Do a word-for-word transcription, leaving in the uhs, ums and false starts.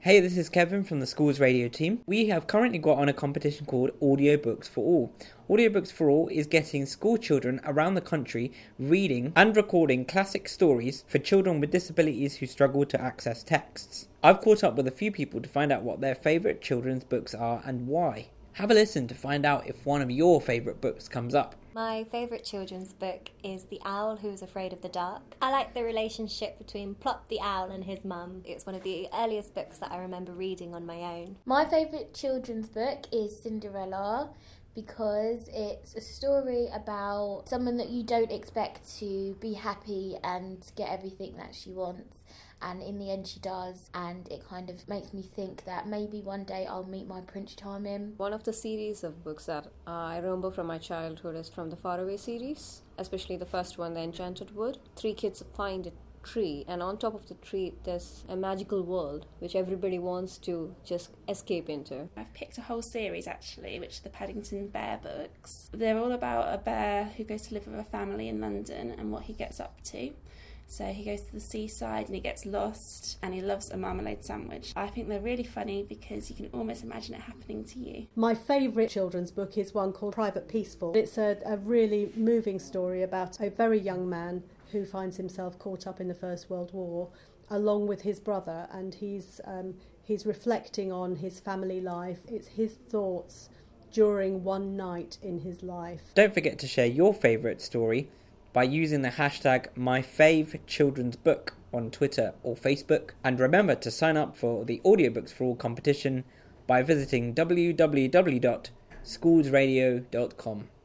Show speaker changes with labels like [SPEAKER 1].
[SPEAKER 1] Hey, this is Kevin from the Schools Radio team. We have currently got on a competition called Audiobooks for All. Audiobooks for All is getting school children around the country reading and recording classic stories for children with disabilities who struggle to access texts. I've caught up with a few people to find out what their favourite children's books are and why. Have a listen to find out if one of your favourite books comes up.
[SPEAKER 2] My favourite children's book is The Owl Who Was Afraid of the Dark. I like the relationship between Plop the Owl and his mum. It's one of the earliest books that I remember reading on my own.
[SPEAKER 3] My favourite children's book is Cinderella because it's a story about someone that you don't expect to be happy and get everything that she wants. And in the end she does, and it kind of makes me think that maybe one day I'll meet my Prince Charming.
[SPEAKER 4] One of the series of books that uh, I remember from my childhood is from the Faraway series, especially the first one, The Enchanted Wood. Three kids find a tree, and on top of the tree there's a magical world which everybody wants to just escape into.
[SPEAKER 5] I've picked a whole series actually, which are the Paddington Bear books. They're all about a bear who goes to live with a family in London and what he gets up to. So he goes to the seaside and he gets lost and he loves a marmalade sandwich. I think they're really funny because you can almost imagine it happening to you.
[SPEAKER 6] My favourite children's book is one called Private Peaceful. It's a, a really moving story about a very young man who finds himself caught up in the First World War along with his brother, and he's um, he's reflecting on his family life. It's his thoughts during one night in his life.
[SPEAKER 1] Don't forget to share your favourite story by using the hashtag MyFaveChildren'sBook on Twitter or Facebook. And remember to sign up for the Audiobooks for All competition by visiting w w w dot schools radio dot com.